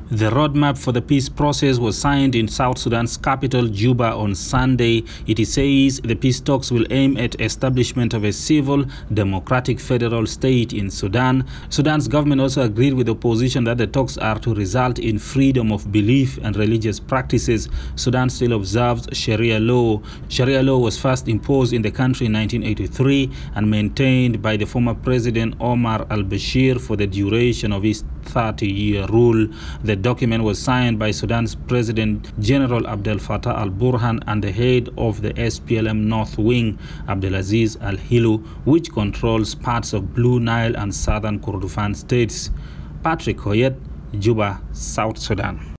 The roadmap for the peace process was signed in South Sudan's capital, Juba, on Sunday. It says the peace talks will aim at establishment of a civil, democratic federal state in Sudan. Sudan's government also agreed with the opposition that the talks are to result in freedom of belief and religious practices. Sudan still observes Sharia law. Sharia law was first imposed in the country in 1983 and maintained by the former President Omar al-Bashir for the duration of his 30-year rule. The document was signed by Sudan's President General Abdel Fattah al-Burhan and the head of the SPLM North Wing, Abdelaziz al-Hilu, which controls parts of Blue Nile and southern Kordofan states. Patrick Hoyet, Juba, South Sudan.